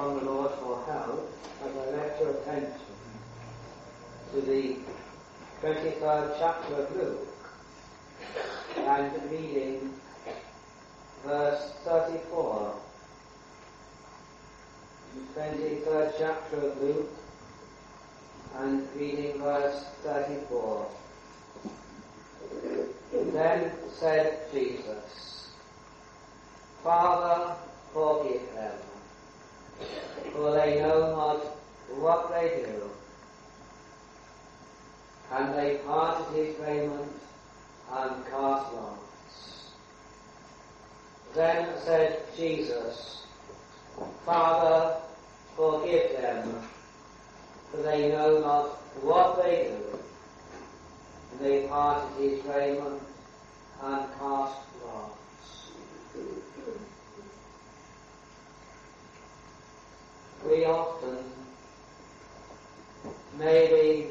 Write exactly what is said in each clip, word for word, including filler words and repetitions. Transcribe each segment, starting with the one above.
upon the Lord for help as I direct your attention to the twenty-third chapter of Luke and reading verse thirty-four. The twenty-third chapter of Luke and reading verse thirty-four. Then said Jesus, Father, forgive them, for they know not what they do. And they parted his raiment and cast lots. Then said Jesus, Father, forgive them, for they know not what they do. And they parted his raiment and cast lots. We often may be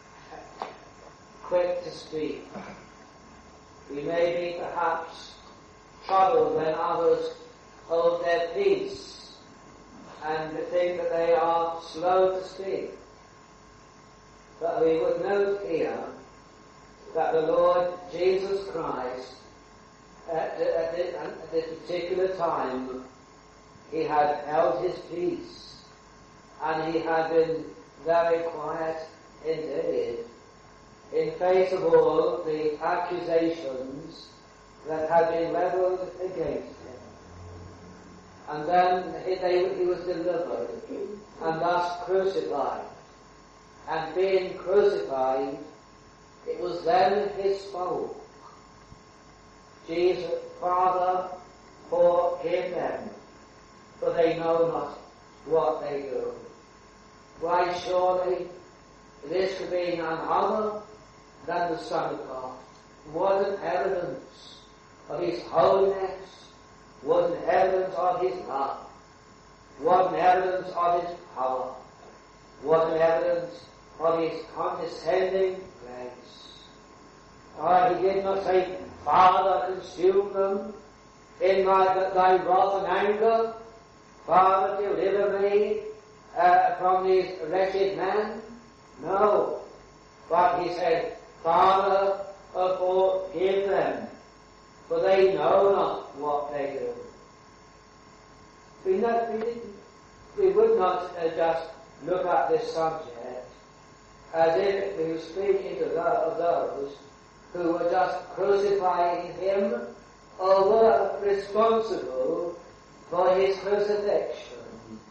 quick to speak. We may be perhaps troubled when others hold their peace and think that they are slow to speak. But we would note here that the Lord Jesus Christ, at, at, at this particular time, he had held his peace and he had been very quiet indeed in face of all the accusations that had been levelled against him. And then he, they, he was delivered and thus crucified. And being crucified, it was then he spoke. Jesus, Father, forgive them, for they know not what they do. Why, surely this could be none other than the Son of God. What an evidence of his holiness, what an evidence of his love, what an evidence of his power, what an evidence of his condescending grace. Oh, he did not say, Father, consume them in my, thy wrath and anger. Father, deliver me uh, from these wretched men. No. But he said, Father, forgive them, for they know not what they do. We, not, we, we would not uh, just look at this subject as if we were speaking to those who were just crucifying him or were responsible for his crucifixion.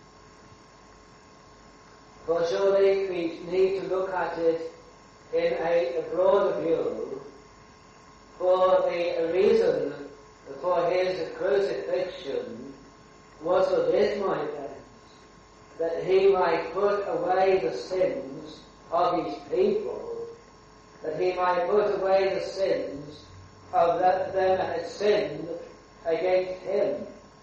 For surely we need to look at it in a, a broader view. For the reason for his crucifixion was for this, my friends, that he might put away the sins of his people, that he might put away the sins of them that had sinned against him.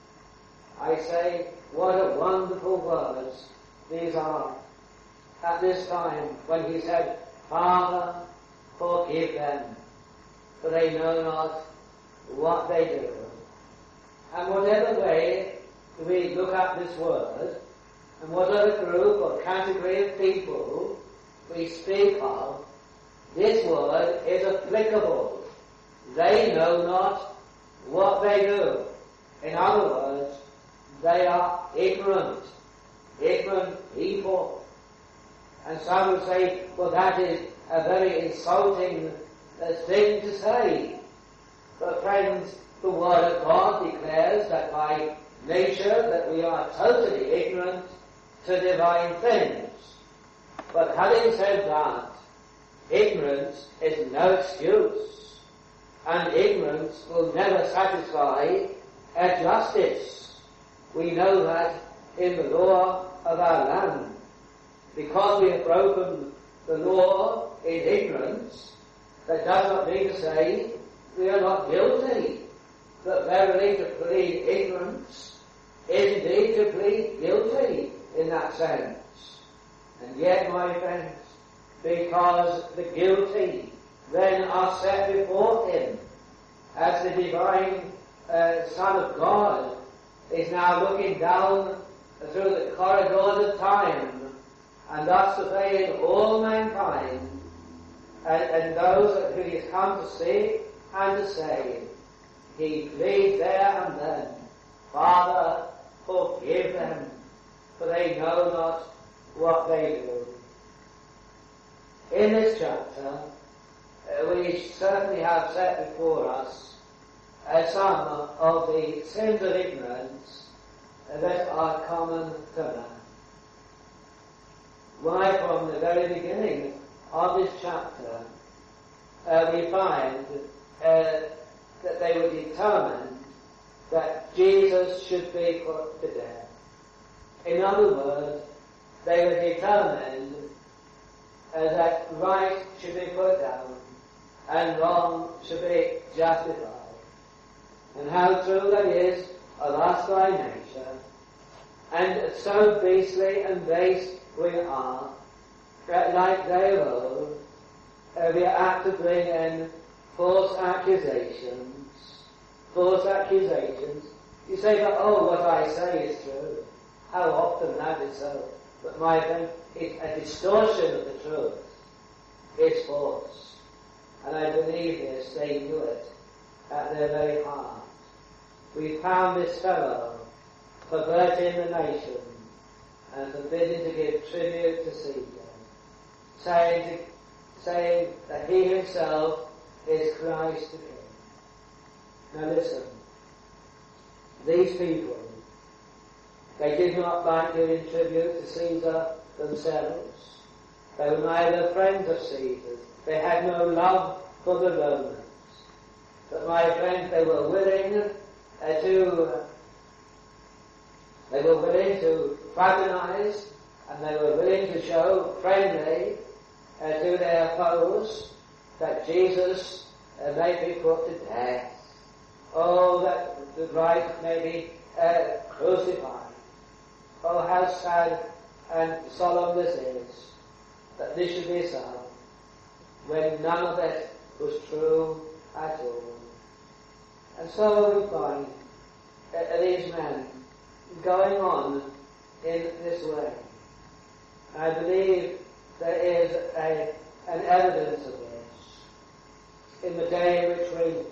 I say, what a wonderful words these are. At this time, when he said, Father, forgive them, for they know not what they do. And whatever way we look at this word, and whatever group or category of people we speak of, this word is applicable. They know not what they do. In other words, they are ignorant, ignorant people. And some would say, well, that is a very insulting uh, thing to say. But friends, the Word of God declares that by nature that we are totally ignorant to divine things. But having said that, ignorance is no excuse, and ignorance will never satisfy a justice. We know that in the law of our land. Because we have broken the law in ignorance, that does not mean to say we are not guilty. But verily to plead ignorance is indeed to plead guilty in that sense. And yet, my friends, because the guilty then are set before him as the divine uh, Son of God is now looking down through the corridors of time, and thus surveying all mankind, and, and those who he has come to seek and to save, he pleads there and then, Father, forgive them, for they know not what they do. In this chapter, uh, we certainly have set before us uh, some of the sins of ignorance uh, that are common to man. Why, from the very beginning of this chapter, uh, we find uh, that they were determined that Jesus should be put to death. In other words, they were determined uh, that right should be put down and wrong should be justified. And how true that is of us by nature, and so beastly and base we are, that like they of old, uh, we are apt to bring in false accusations, false accusations. You say, but oh, what I say is true. How often that is so. But my friend, it's a distortion of the truth. It's false. And I believe this, they knew it at their very heart. We found this fellow perverting the nation and forbidding to give tribute to Caesar, saying, to, saying that he himself is Christ the King. Now listen, these people, they did not like giving tribute to Caesar themselves. They were neither friends of Caesar's. They had no love for the Romans. But my friends, they were willing uh, to uh, they were willing to fraternize, and they were willing to show friendly uh, to their foes that Jesus uh, may be put to death. Oh, that the Christ may be uh, crucified. Oh, how sad and solemn this is, that this should be so, when none of it was true at all. And so we find uh, these men going on in this way. I believe there is a, an evidence of this in the day in which we live.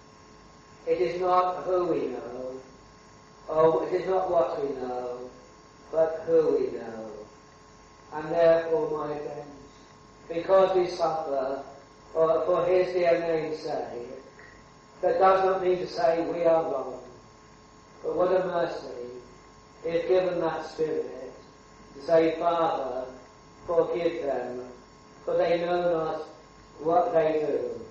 It is not who we know, or it is not what we know, but who we know. And therefore, my friends, because we suffer for, for his dear name's sake, that does not mean to say we are wrong. But what a mercy if given that spirit to say, Father, forgive them, for they know not what they do.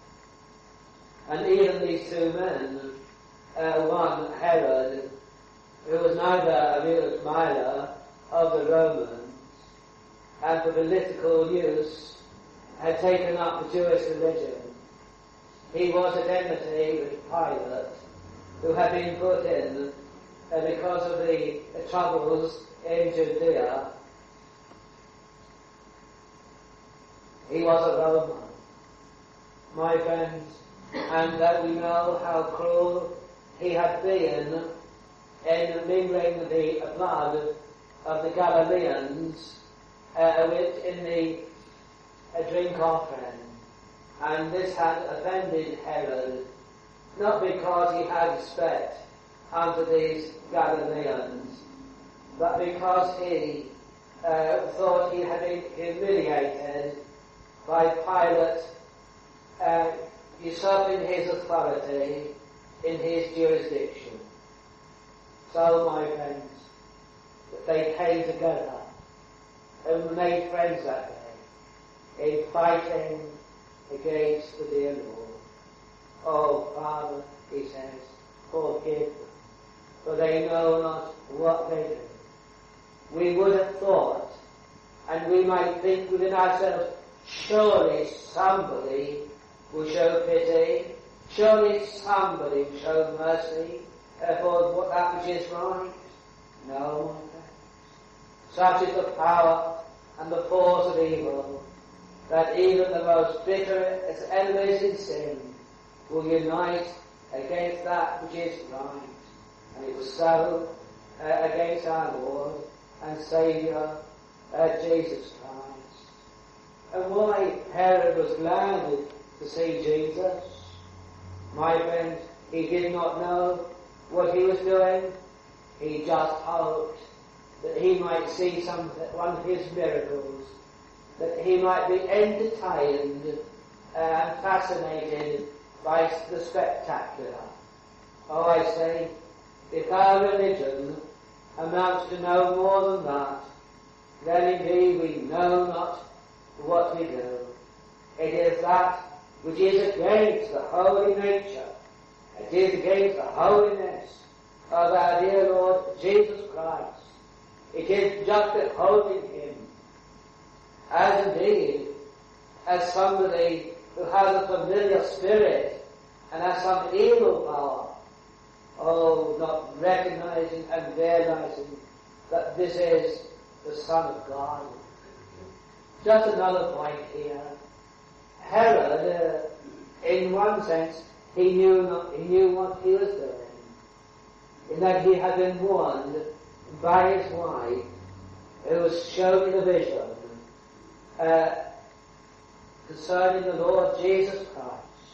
And even these two men, uh, one, Herod, who was neither a real admirer of the Romans, and for political use had taken up the Jewish religion. He was at enmity with Pilate, who had been put in uh, because of the uh, troubles in Judea. He was a Roman, my friends, and that we know how cruel he had been in mingling the blood of the Galileans uh, with in the uh, drink offering. And this had offended Herod, not because he had respect unto these Galileans, but because he uh, thought he had been humiliated by Pilate uh, usurping his authority in his jurisdiction. So, my friends, that they came together and made friends that day in fighting against the dear Lord. Oh, Father, he says, forgive them, for they know not what they do. We would have thought, and we might think within ourselves, surely somebody will show pity, surely somebody will show mercy uh, for what that which is right. No, such is the power and the force of evil, that even the most bitter enemies in sin will unite against that which is right. And it was so uh, against our Lord and Saviour, uh, Jesus Christ. And why Herod was glad to see Jesus? My friend, he did not know what he was doing. He just hoped that he might see some one of his miracles, that he might be entertained and fascinated by the spectacular. Oh, I say, if our religion amounts to no more than that, then indeed we know not what we do. It is that which is against the holy nature. It is against the holiness of our dear Lord Jesus Christ. It is just beholding him as indeed as somebody who has a familiar spirit and has some evil power. Oh, not recognizing and realizing that this is the Son of God. Just another point here. Herod, uh, in one sense, he knew not, he knew what he was doing, in that he had been warned by his wife, who was shown in a vision uh, concerning the Lord Jesus Christ.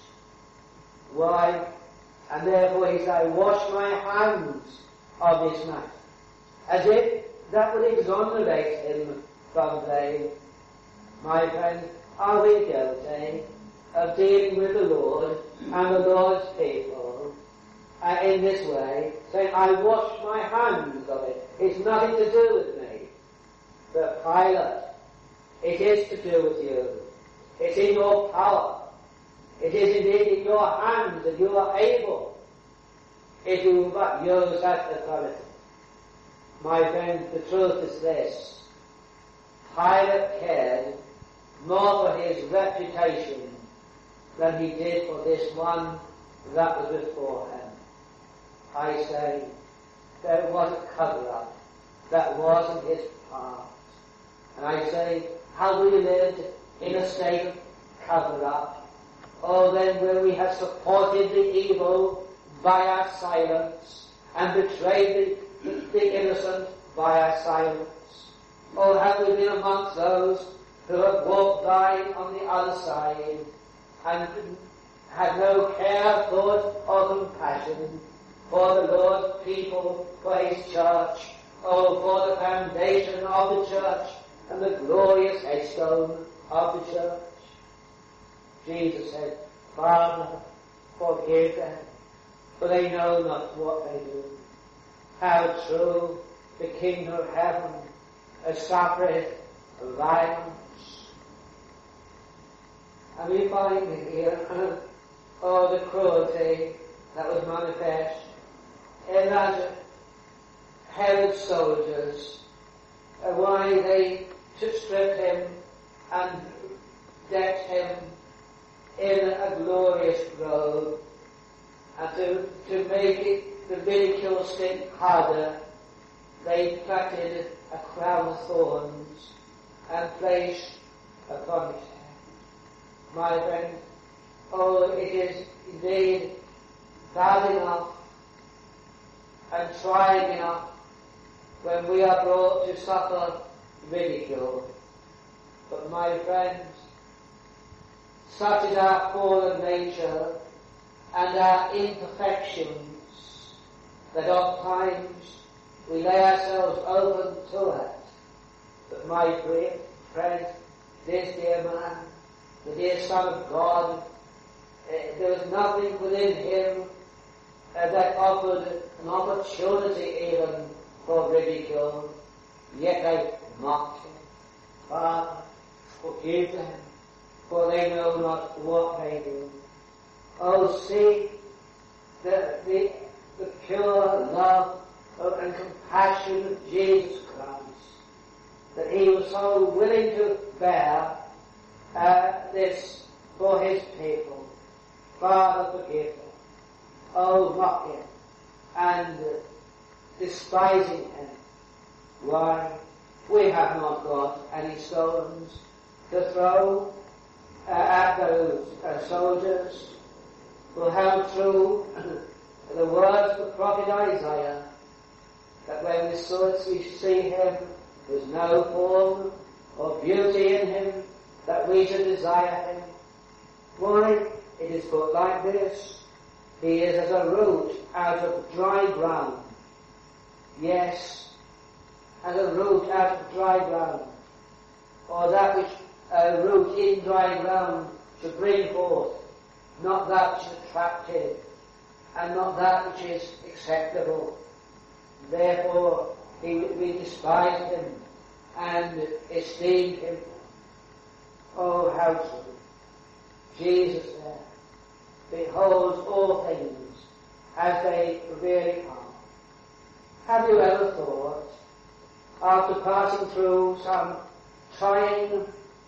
Why? And therefore he said, wash my hands of this matter. As if that would exonerate him from blame. My friend, are we guilty of dealing with the Lord and the Lord's people uh, in this way, saying, I wash my hands of it. It's nothing to do with me. But Pilate, it is to do with you. It's in your power. It is indeed in your hands that you are able, if you will but use that authority. My friend, the truth is this. Pilate cared more for his reputation than he did for this one that was before him. I say, there was a cover-up that wasn't his part. And I say, how we lived in a state of cover-up, oh, then will we have supported the evil by our silence and betrayed the, the, the innocent by our silence? Or have we been amongst those who have walked by on the other side and had no care, thought, or compassion for the Lord's people, for his church, oh, for the foundation of the church and the glorious headstone of the church? Jesus said, Father, forgive them, for they know not what they do. How true the kingdom of heaven has suffered violence. And we find here, oh, the cruelty that was manifest in that Herod's soldiers, uh, why they took stripped him and decked him in a glorious robe, and to, to make it, the ridicule stick harder, they plaited a crown of thorns and placed upon his head. My friend, oh, it is indeed bad enough and trying enough when we are brought to suffer ridicule. But my friends, such is our fallen nature and our imperfections that oft times we lay ourselves open to it. But my friend, this dear man, the dear Son of God, uh, there was nothing within him uh, that offered an opportunity even for ridicule, yet they mocked him. Father, forgive them, for they know not what they do. Oh, see the, the, the pure love of, and compassion of Jesus Christ, that he was so willing to bear uh, this for his people. Father, forgive them. Oh, mock him and uh, despising him. Why? We have not got any stones to throw uh, at those uh, soldiers who held true the words of the prophet Isaiah, that when we saw we see him, there was no form or beauty in him that we should desire him. Why? It is put like this. He is as a root out of dry ground. Yes, as a root out of dry ground. Or that which a root in dry ground should bring forth, not that which is attractive, and not that which is acceptable. Therefore, he, we despised him and esteemed him. Oh, how true. Jesus there beholds all things as they really are. Have you ever thought, after passing through some trying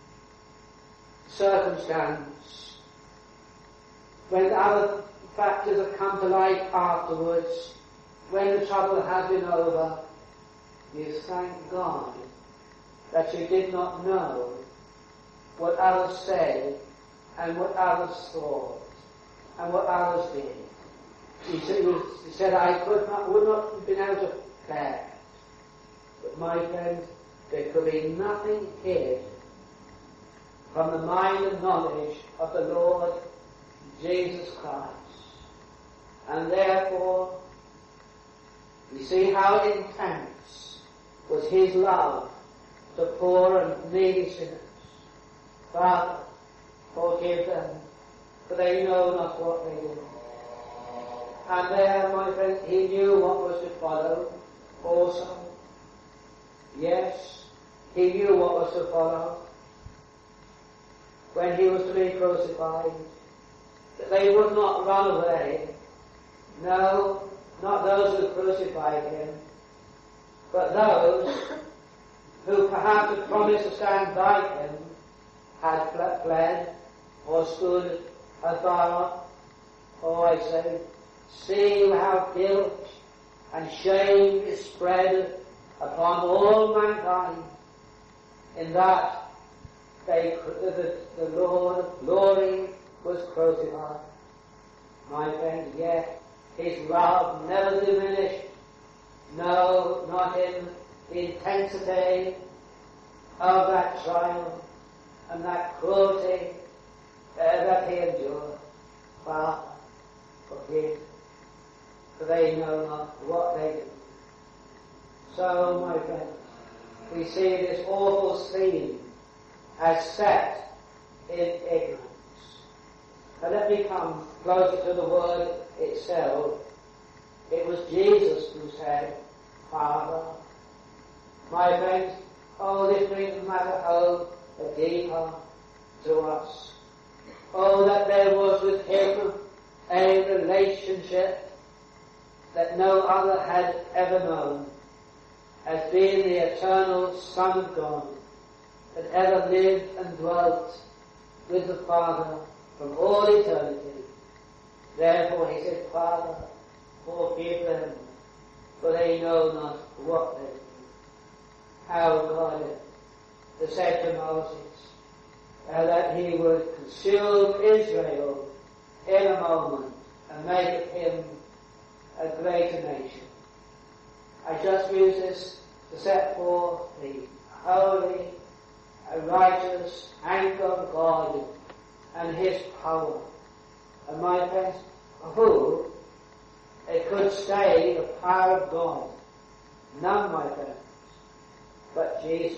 circumstance, when other factors have come to light afterwards, when the trouble has been over, you thank God that you did not know what others said and what others thought and what others did. He said, he said I could not, would not have been able to bear. But my friend, there could be nothing hid from the mind and knowledge of the Lord Jesus Christ. And therefore, we see how intense was his love to poor and needy sinners. Father, forgive them, for they know not what they do. And there, my friend, he knew what was to follow also. Yes, he knew what was to follow when he was to be crucified. That they would not run away. No, not those who crucified him, but those who perhaps had promised to stand by him had fled or stood afar. Oh, I say, see how guilt and shame is spread upon all mankind, in that they, the, the Lord of glory was crucified. My friend, yet his love never diminished. No, not in the intensity of that trial and that cruelty uh, that he endured. Father, forgive, for they know not what they do. So, my friends, we see this awful scene as set in ignorance. Now let me come closer to the word itself. It was Jesus who said, Father. My friends, oh, this brings the matter home deeper to us. Oh, that there was with him a relationship that no other had ever known, as being the eternal Son of God, that ever lived and dwelt with the Father from all eternity. Therefore he said, Father, forgive them, for they know not what they do. How God has said to Moses uh, that he would consume Israel in a moment and make of him a greater nation. I just use this to set forth the holy, righteous anger of God and his power. And my friends, who it could stay the power of God? None, my friends, but Jesus.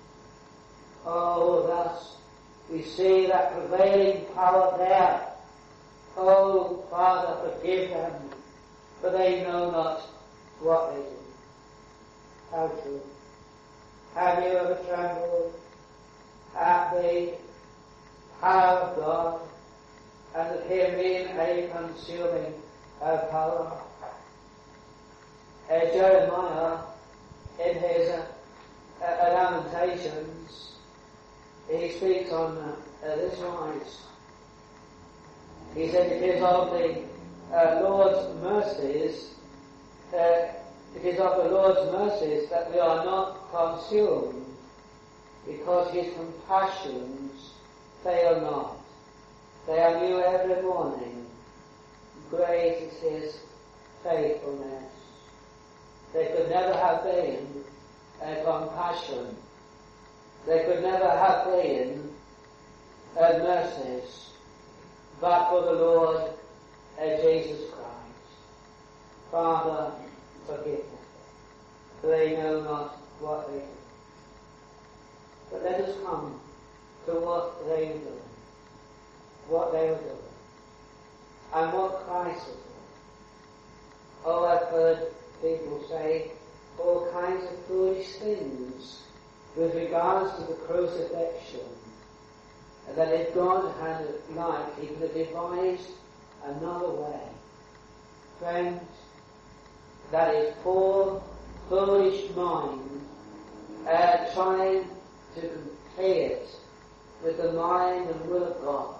Oh, thus we see that prevailing power there. Oh, Father, forgive them, for they know not what they do. How true. Have you ever trembled at the power of God and of him being a consuming uh, power? Uh, Jeremiah, in his uh, uh, Lamentations, he speaks on uh, uh, this wise. He said, it is of the uh, Lord's mercies, uh, it is of the Lord's mercies that we are not consumed, because his compassions fail not. They are new every morning. Great is his faithfulness. there could never have been a compassion. There could never have been a mercies, but for the Lord uh, Jesus Christ. Father, forgive them, for they know not what they do. But let us come to what they were doing, what they were doing, and what Christ was doing. Oh, I've heard people say all kinds of foolish things with regards to the crucifixion, and that if God had liked, he could have devised another way. Friends, that is poor, foolish mind uh, trying to compare it with the mind and will of God.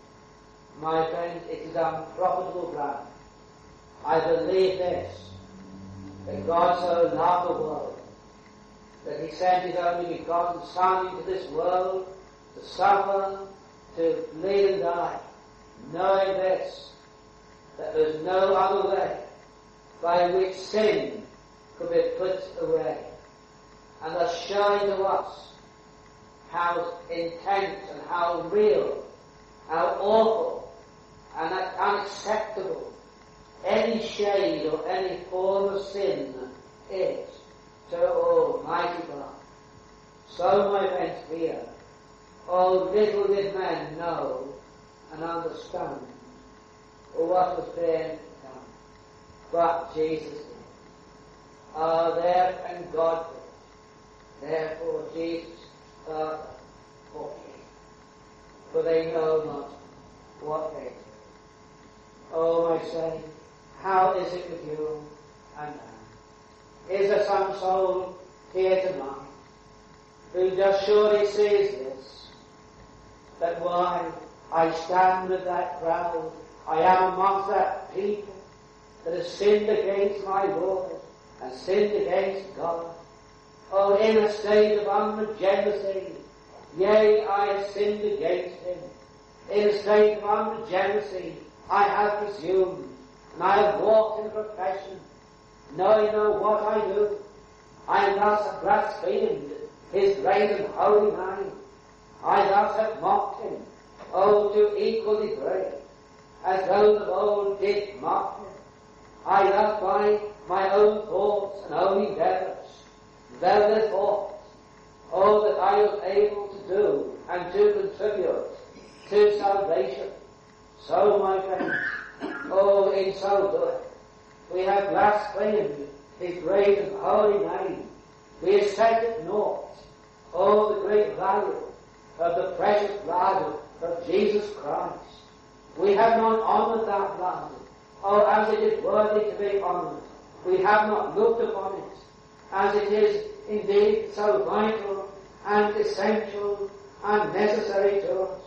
My friend, it is unprofitable ground. I believe this, that God so loved the world, that he sent his only begotten Son into this world to suffer, to bleed and die, knowing this, that there is no other way by which sin could be put away, and thus showing to us how intense and how real, how awful and unacceptable any shade or any form of sin is to Almighty God. So, my friends, here, oh, little did men know and understand what was being done, but Jesus did. Oh, there and God did. Therefore, Jesus, Father, forgive, for they know not what they do. Oh, I say, how is it with you and I? Is there some soul here tonight who just surely sees this, that why I stand with that crowd, I am amongst that people that has sinned against my Lord and sinned against God? Oh, in a state of unregeneracy, yea, I have sinned against him. In a state of unregeneracy, I have presumed, and I have walked in profession, knowing not what I do. I have thus blasphemed his great and holy name. I thus have mocked him, oh, to equal degree, as those of old did mock him. I thus by my own thoughts and own endeavours, velvet thoughts, oh, that I was able to do and to contribute to salvation. So, my friends, oh, in so doing, we have blasphemed his great and holy name. We have set at naught, oh, the great value of the precious blood of Jesus Christ. We have not honoured that blood, oh, as it is worthy to be honoured. We have not looked upon it as it is indeed so vital and essential and necessary to us.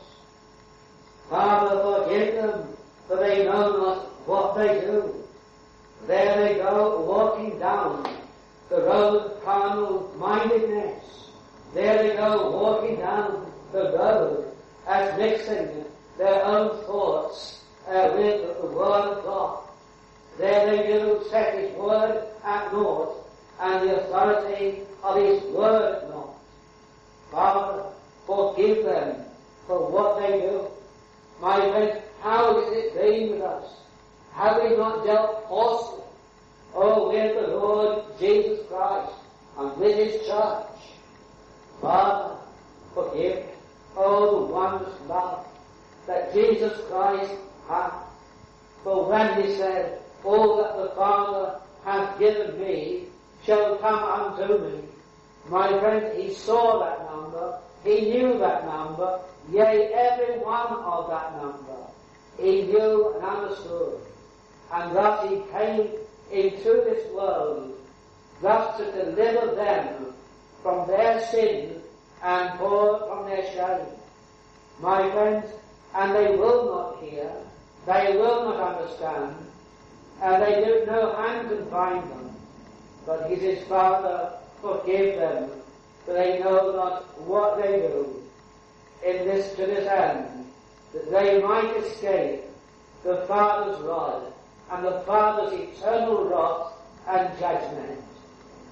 Father, forgive them, for they know not what they do. There they go, walking down the road of carnal mindedness. There they go, walking down the road as mixing their own thoughts uh, with the Word of God. There they do set his Word at naught, and the authority of his Word at naught. Father, forgive them for what they do. My friends, how has it been with us? Have we not dealt falsely, oh, with the Lord Jesus Christ and with his church? Father, forgive, oh, the wondrous love that Jesus Christ had. For when he said, all that the Father hath given me shall come unto me, my friend, he saw that number, he knew that number, yea, every one of that number he knew and understood. And thus he came into this world, thus to deliver them from their sin and for from their shame. My friends, and they will not hear, they will not understand, and they don't know hand can find them. But he says, Father, forgive them, for they know not what they do. In this to this end, that they might escape the Father's rod and the Father's eternal wrath and judgment.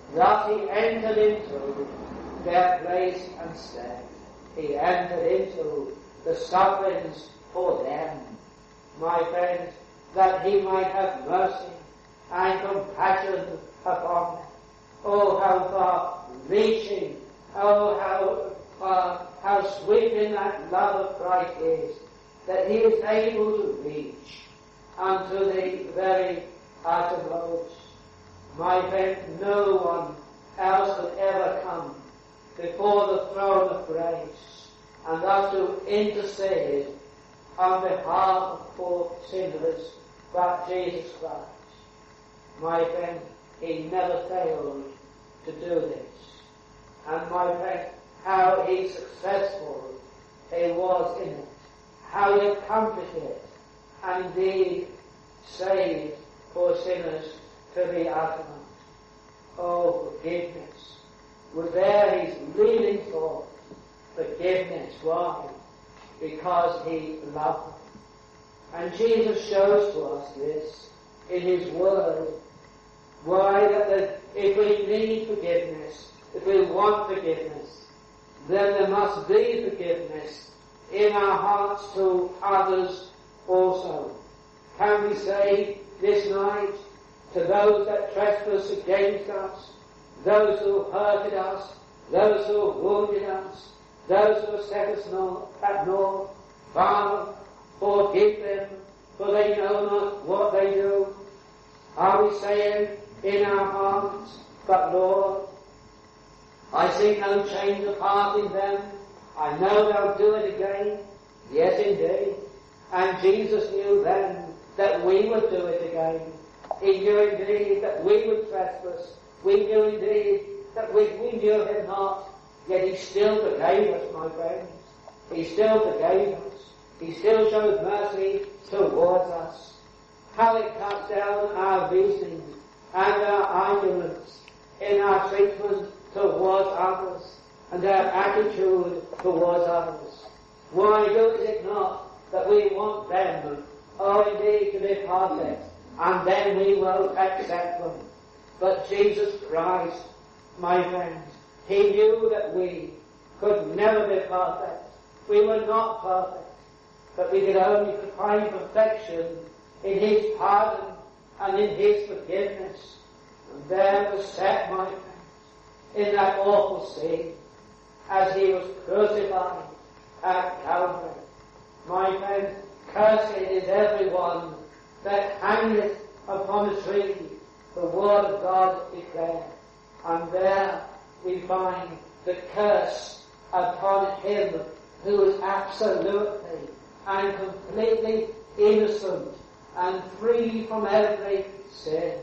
that he entered into their place and stead. He entered into the sufferings for them, my friends, that he might have mercy and compassion upon them. Oh, how far-reaching, oh, how far, how sweeping that love of Christ is, that he is able to reach unto the very uttermost. My friend, no one else could ever come before the throne of grace and thus to intercede on behalf of poor sinners but Jesus Christ. My friend, he never failed to do this. And my friend, how he successful he was in it, how he accomplished it, and indeed saved poor sinners to the uttermost. Oh, forgiveness. Well, there he's leading forth forgiveness. Why? Because he loved them. And Jesus shows to us this in his word. Why? That the, if we need forgiveness, if we want forgiveness, then there must be forgiveness in our hearts to others also. Can we say this night to those that trespass against us, those who hurted us, those who wounded us, those who set us north, at naught, Father, forgive them, for they know not what they do? Are we saying in our hearts, but Lord, I see no change of heart in them. I know they'll do it again. Yes, indeed. And Jesus knew then that we would do it again. He knew indeed that we would trespass. We knew indeed that we, we knew him not. Yet he still forgave us, my friends. He still forgave us. He still showed mercy towards us. How it cuts down our reasonings and our arguments in our treatment towards others and our attitude towards others. Why do it not that we want them, oh indeed, to be perfect, and then we will accept them? But Jesus Christ, my friends, he knew that we could never be perfect. We were not perfect, but we could only find perfection in his pardon and in his forgiveness. And there was set, my friends, in that awful scene as he was crucified at Calvary. My friends, cursed is everyone that hangeth upon a tree, the word of God declared. And there we find the curse upon him who is absolutely and completely innocent and free from every sin.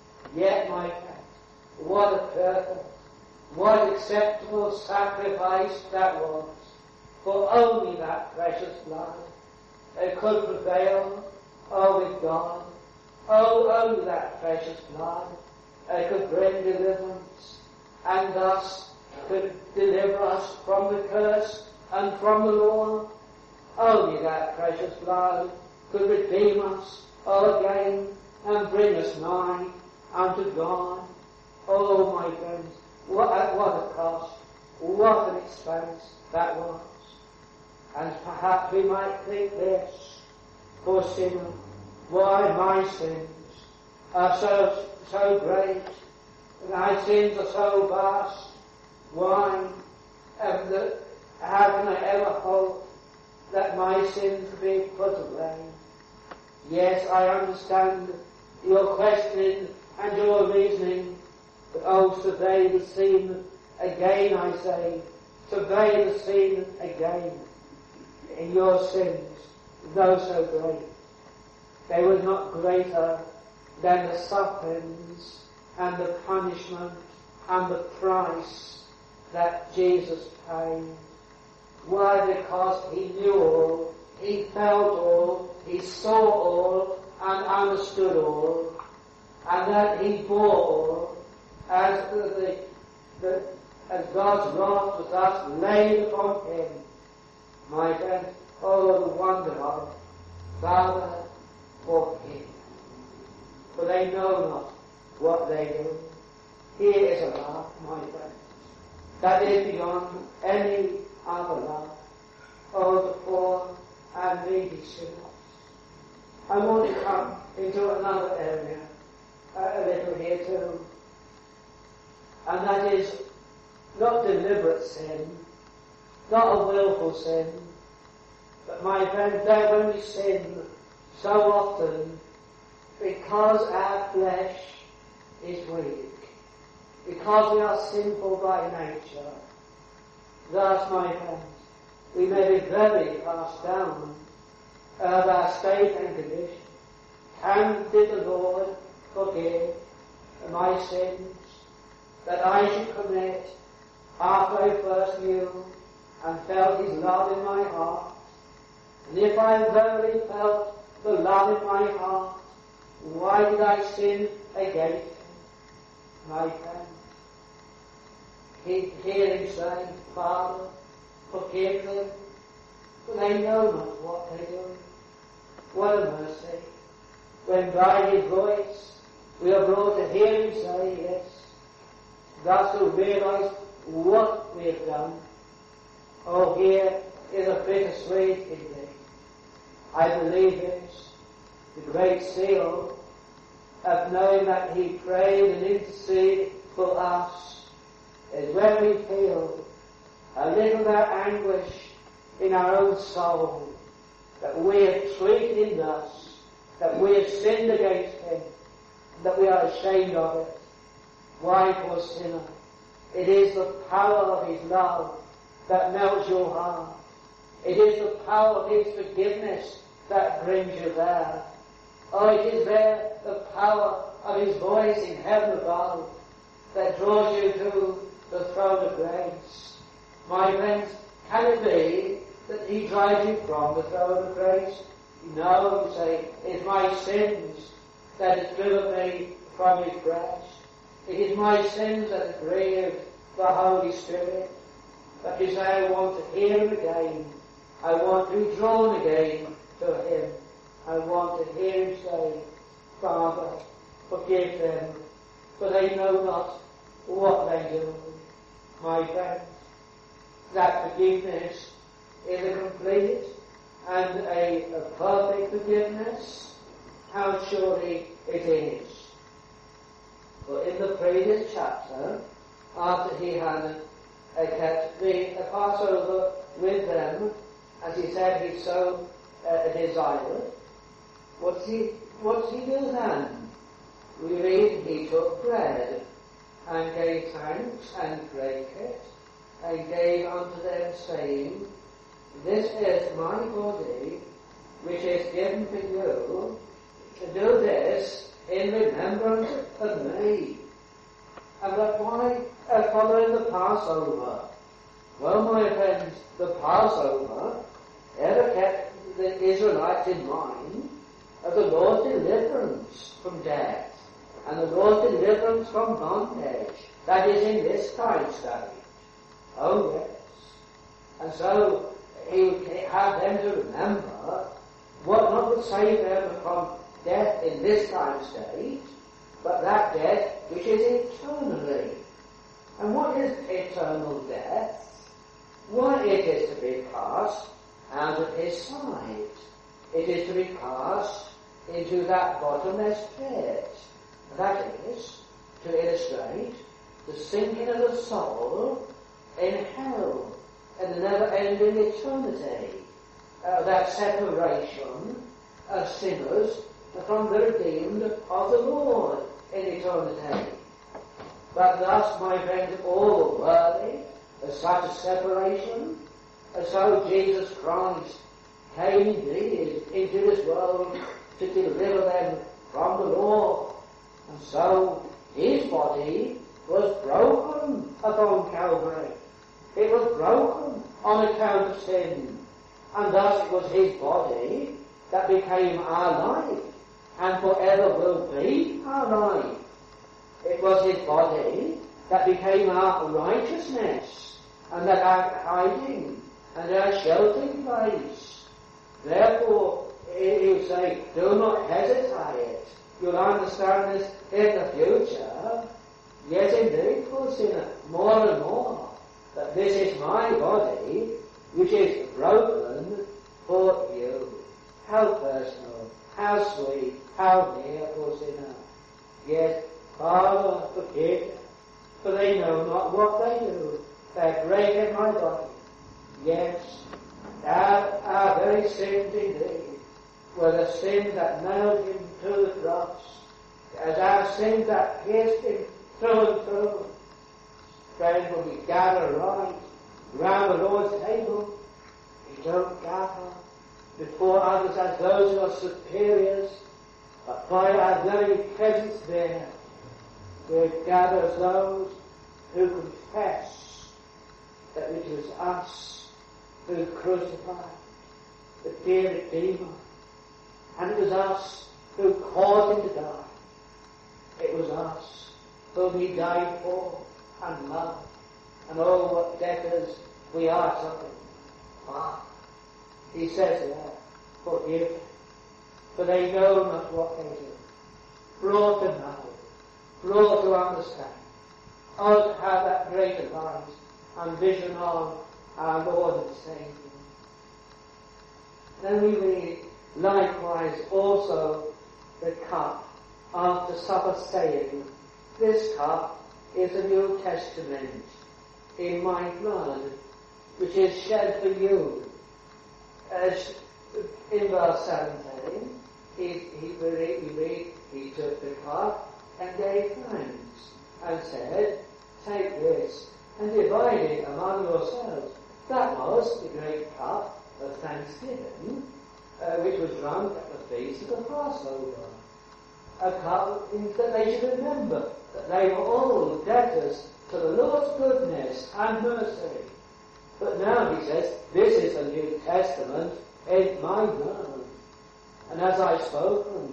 Yet, my friend, what a perfect, what acceptable sacrifice that was, for only that precious blood it could prevail, oh, with God. Oh, only that precious blood it could bring deliverance, and thus could deliver us from the curse and from the law. Only that precious blood could redeem us all again and bring us nigh unto God. Oh, my friends, what, at what a cost, what an expense that was. And perhaps we might think this, poor sinner, why my sins are so, so great, and my sins are so vast. Why, um, the, how can I ever hope that my sins be put away? Yes, I understand your questioning and your reasoning, but oh, survey the scene again, I say, survey the scene again. In your sins, though so great, they were not greater than the sufferings and the punishment and the price that Jesus paid. Why? Because he knew all, he felt all, he saw all, and understood all, and that he bore all, as the, the as God's wrath was thus laid upon him. My friend, oh, the wonder of Father, forgive, for they know not what they do. Here is a love, my friend, that is beyond any other love. Oh, the poor and needy sinners. I want to come into another area, uh, a little here too, and that is not deliberate sin, not a willful sin, but my friend, that when we sin so often because our flesh is weak, because we are sinful by nature, thus, my friends, we may be very cast down of our state and condition. And did the Lord forgive my sins that I should commit after I first knew and felt his love in my heart? And if I verily felt the love in my heart, why did I sin against him? My friend, he, hear him say, Father, forgive them, for they know not what they do. What a mercy, when by his voice we are brought to hear him say, yes, thus to realize what we have done. Oh, here is a bittersweet indeed. I believe it's the great seal of knowing that he prayed and interceded for us is when we feel a little of that anguish in our own soul that we have treated in us, that we have sinned against him, that we are ashamed of it. Why, poor sinner? It is the power of his love that melts your heart. It is the power of his forgiveness that brings you there. Oh, it is there the power of his voice in heaven above that draws you to the throne of grace. My friends, can it be that he drives you from the throne of grace? No, you say, it's my sins that has driven me from his grace. It is my sins that have grieved the Holy Spirit. But you say, I want to hear him again. I want to be drawn again to him. I want to hear him say, Father, forgive them, for they know not what they do. My friends, that forgiveness is a complete and a, a perfect forgiveness. How surely it is. For in the previous chapter, after he had uh, kept the uh, Passover with them, as he said he so uh, desired, what's he, what's he do then? We read, he took bread, and gave thanks, and brake it, and gave unto them, saying, This is my body, which is given to you. To do this in remembrance of me. And but why uh, following the Passover? Well, my friends, the Passover ever kept the Israelites in mind of the Lord's deliverance from death and the Lord's deliverance from bondage. That is in this time state. Oh, yes. And so he would have them to remember what not would save them from death in this time state, but that death which is eternally. And what is eternal death? Why, it is to be cast out of his sight. It is to be cast into that bottomless pit. That is, to illustrate the sinking of the soul in hell and the never-ending eternity, uh, that separation of sinners from the redeemed of the Lord in eternity. But thus, my friends, all worthy of such a separation, and so Jesus Christ came indeed into this world to deliver them from the law. And so his body was broken upon Calvary. It was broken on account of sin. And thus it was his body that became our life and forever will be our life. It was his body that became our righteousness and that our hiding and our sheltering place. Therefore, he would say, do not hesitate. You'll understand this in the future. Yes, indeed, poor sinner, more and more, that this is my body, which is broken for you. How personal, how sweet, how near, poor sinner. Yes, Father, forgive them, for they know not what they do. They break in my body. Yes, our, our very sins indeed were the sins that nailed him to the cross, as our sins that pierced him through and through. Friends, when we gather right round the Lord's table, we don't gather before others as those who are superiors, but by our very presence there, we gather as those who confess that it was us who crucified the dear Redeemer, and it was us who caused him to die. It was us whom he died for and loved, and oh, what debtors we are to him. Ah, he says there, forgive them, for they know not what they do. Brought to know, brought to understand, oh, to have that greater light and vision of our Lord and Saviour. Then we read likewise also the cup after supper, saying, this cup is the New Testament in my blood, which is shed for you. As in verse seventeen, he, he, read, he, read, he took the cup and gave thanks, and said, take this and divide it among yourselves. That was the great cup of thanksgiving, uh, which was drunk at the feast of the Passover. A cup that they should remember that they were all debtors to the Lord's goodness and mercy. But now he says, this is the New Testament in my blood. And as I've spoken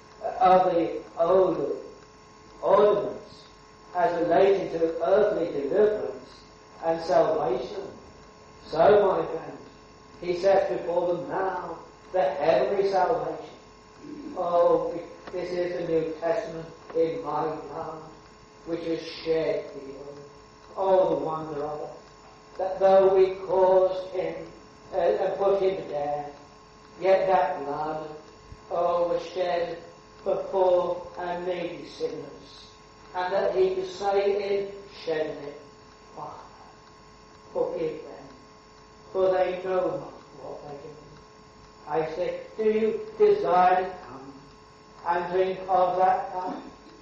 of the old ordinance as relating to earthly deliverance and salvation, so, my friends, he sets before them now the heavenly salvation. Oh, this is the New Testament in my blood, which is shed for you. Oh, the wonder of it, that though we caused him uh, and put him to death, yet that blood, oh, was shed for poor and needy sinners, and that he could say in shedding it, Father, forgive them, for they know not what they do. I say, do you desire to come and drink of that cup?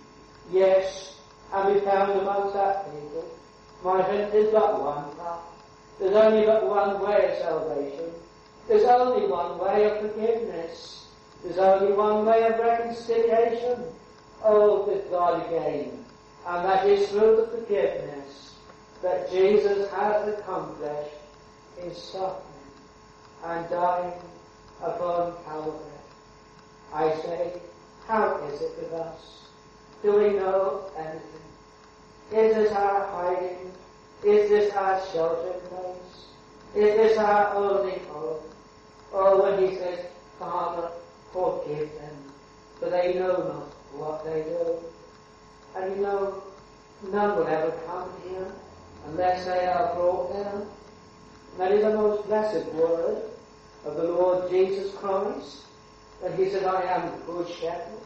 Yes, and be found amongst that people. My friend, there's but one cup. There's only but one way of salvation. There's only one way of forgiveness. There's only one way of reconciliation. Oh, with God again. And that is through the forgiveness that Jesus has accomplished in suffering and dying upon Calvary. I say, how is it with us? Do we know anything? Is this our hiding? Is this our sheltering place? Is this our only hope? Or when he says, Father, forgive them, for they know not what they do. And you know, none will ever come here unless they are brought there. That is the most blessed word of the Lord Jesus Christ, that he said, I am the good shepherd.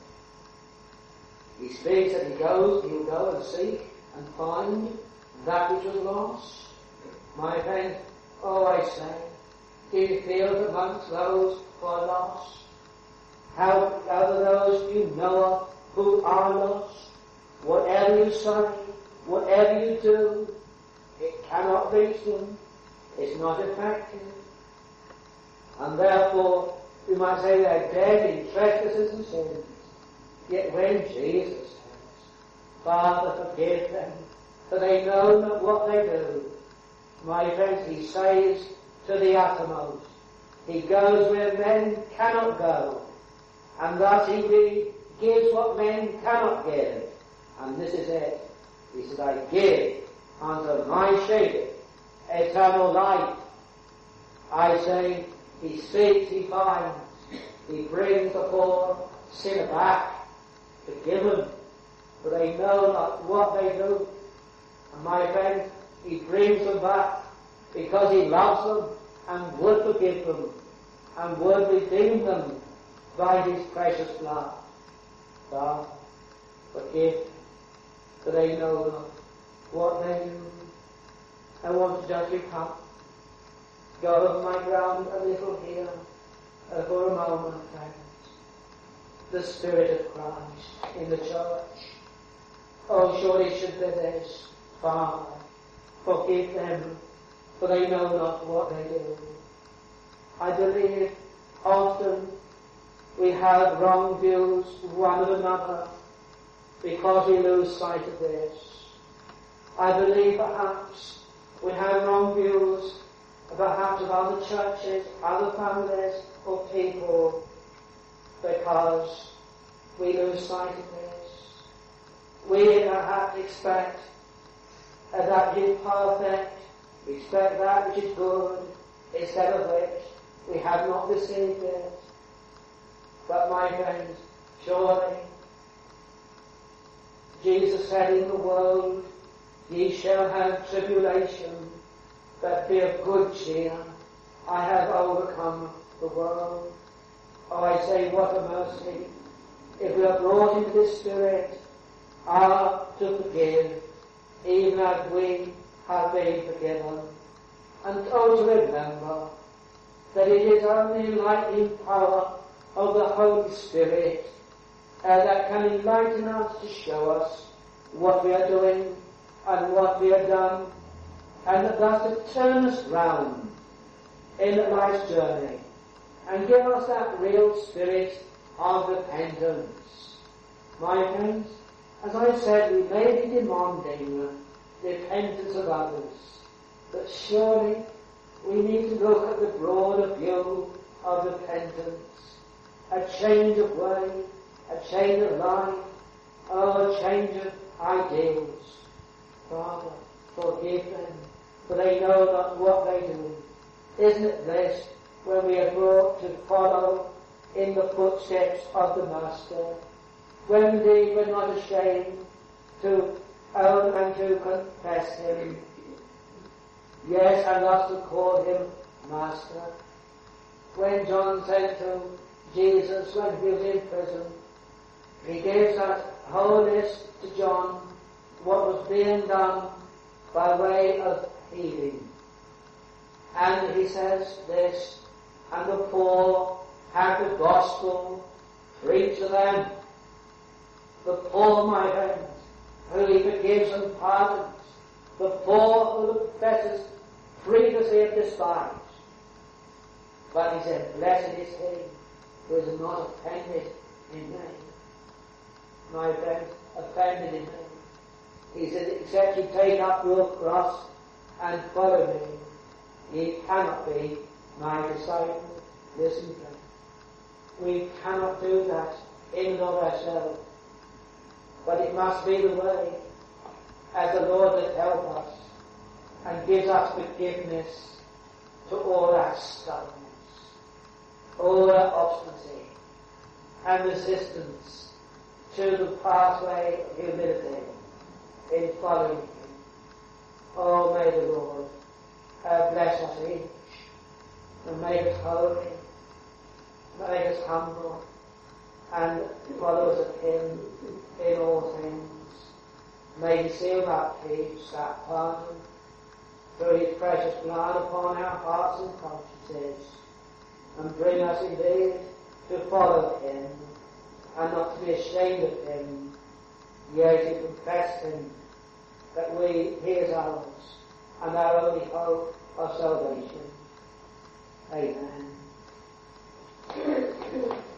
He speaks that he goes, he will go and seek and find that which was lost. My friend, oh, I say, do you feel that amongst those who are lost? How other those you know of who are lost? Whatever you say, whatever you do, it cannot reach them. It's not effective. And therefore, we might say they're dead in trespasses and sins. Yet when Jesus says, Father, forgive them, for they know not what they do, my friends, he saves to the uttermost. He goes where men cannot go, and thus he gives what men cannot give. And this is it. He says, I give unto my sheep eternal life. I say, he seeks, he finds, he brings the poor sinner back, forgiven, for they know not what they do. And my friend, he brings them back because he loves them and would forgive them and would redeem them by his precious blood. God, forgive them, for they know not what they do. I want to just recount, go over my ground a little here uh, for a moment, friends. The Spirit of Christ in the church. Oh, surely should be this. Father, forgive them, for they know not what they do. I believe often we have wrong views one of another because we lose sight of this. I believe perhaps we have wrong views perhaps of other churches, other families, or people because we lose sight of this. We perhaps expect uh, that which is perfect, we expect that which is good, instead of which we have not received it. But my friends, surely Jesus said, in the world ye shall have tribulation, but be of good cheer. I have overcome the world. Oh, I say, what a mercy. If we are brought into this Spirit, are to forgive, even as we have been forgiven. And oh, to remember that it is only enlightening power of the Holy Spirit uh, that can enlighten us to show us what we are doing and what we have done, and thus to turn us round in life's journey and give us that real spirit of repentance. My friends, as I said, we may be demanding repentance of others, but surely we need to look at the broader view of repentance, a change of way, a change of life, or a change of ideals. Father, forgive them, for they know not what they do. Isn't it this, when we are brought to follow in the footsteps of the Master, when indeed we're not ashamed to own and to confess him, yes, and thus to call him Master. When John said to Jesus, when he was in prison, he gives that whole list to John, what was being done by way of healing. And he says this, and the poor have the gospel preached to them. The poor, my friends, who he forgives and pardons. The poor who the professors previously have despised. But he said, blessed is he who is not offended in me. My friends, offended in me. He said, except you take up your cross and follow me, ye cannot be my disciple. Listen, friends. We cannot do that in and of ourselves. But it must be the way as the Lord that help us and gives us forgiveness to all our stubbornness, all our obstinacy and resistance to the pathway of humility in following him. Oh, may the Lord uh, bless us each and make us holy, make us humble, and followers of him in all things. May he seal that peace, that pardon, through his precious blood upon our hearts and consciences, and bring us indeed to follow him, and not to be ashamed of him, yea, to confess him, that we, he is ours, and our only hope of salvation. Amen.